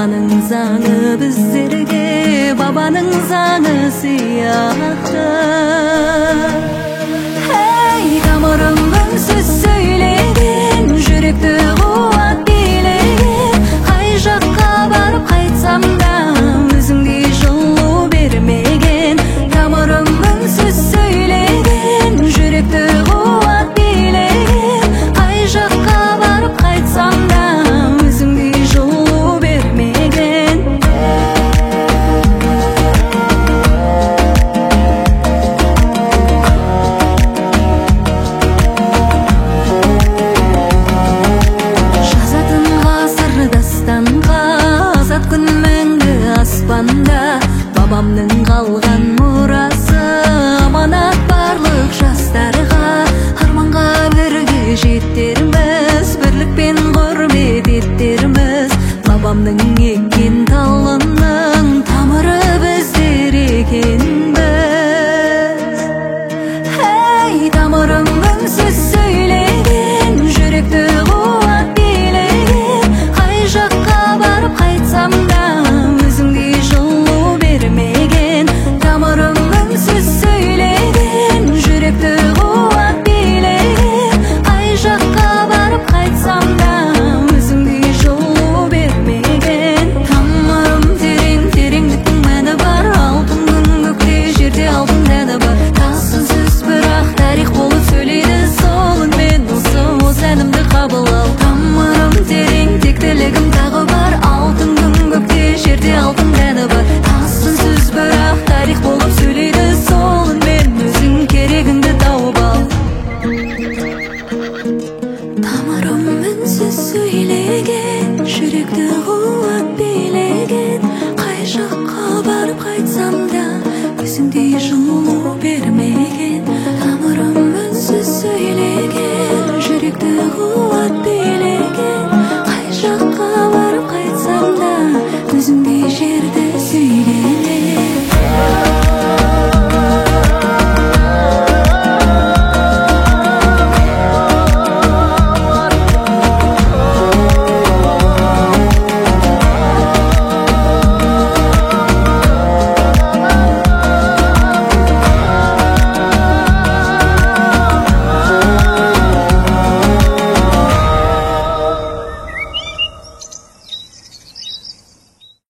ананың заңы біздерге бабаның заңы сияқты. Ей, тамырым үнсіз сөйлеген, жүректі қуат билеген, қай жаққа барып қайтсам да өзіңдей жылу бермеген. Тамырым үнсіз сөйлеген, жүректі қуат билеген, қай жаққа барып қайтсам да өзіңдей жылу бермеген. Жазатын ғасыр дастанға, азат күн мәңгі аспанда, бабамның қалған мұрасы аманат барлық жастарға. Арманға бірге жетерміз, бірлікпен құрмет етерміз, бабамның еккен талының тамыры біздер екенбіз. Ей, тамырым үнсіз сөйлеген, жүректі қуат билеген, қай жаққа барып қайтсам да